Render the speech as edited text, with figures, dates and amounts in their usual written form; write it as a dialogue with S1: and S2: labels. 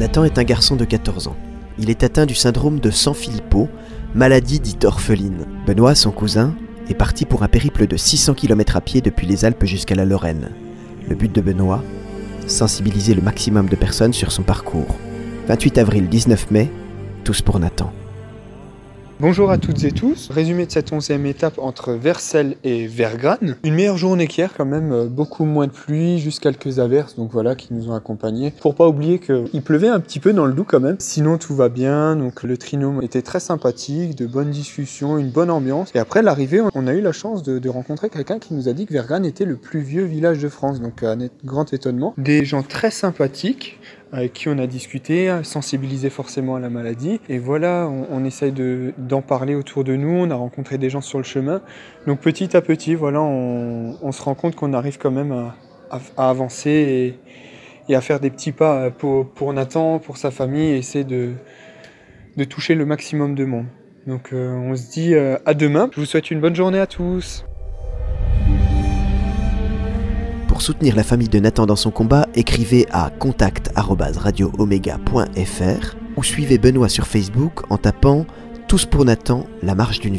S1: Nathan est un garçon de 14 ans. Il est atteint du syndrome de Sanfilippo, maladie dite orpheline. Benoît, son cousin, est parti pour un périple de 600 km à pied depuis les Alpes jusqu'à la Lorraine. Le but de Benoît, sensibiliser le maximum de personnes sur son parcours. 28 avril, 19 mai, tous pour Nathan.
S2: Bonjour à toutes et tous, résumé de cette 11e étape entre Vercelles et Vergrane. Une meilleure journée qu'hier quand même, beaucoup moins de pluie, juste quelques averses donc voilà, qui nous ont accompagnés. Pour pas oublier qu'il pleuvait un petit peu dans le Doubs quand même, sinon tout va bien, donc le trinôme était très sympathique, de bonnes discussions, une bonne ambiance. Et après l'arrivée, on a eu la chance de rencontrer quelqu'un qui nous a dit que Vergrane était le plus vieux village de France, donc un grand étonnement. Des gens très sympathiques, avec qui on a discuté, sensibilisé forcément à la maladie. Et voilà, on essaye d'en parler autour de nous, on a rencontré des gens sur le chemin. Donc petit à petit, voilà, on se rend compte qu'on arrive quand même à avancer et à faire des petits pas pour Nathan, pour sa famille, et essayer de toucher le maximum de monde. Donc on se dit à demain. Je vous souhaite une bonne journée à tous.
S1: Pour soutenir la famille de Nathan dans son combat, écrivez à contact@radioomega.fr ou suivez Benoît sur Facebook en tapant « Tous pour Nathan, la marche d'une vie ».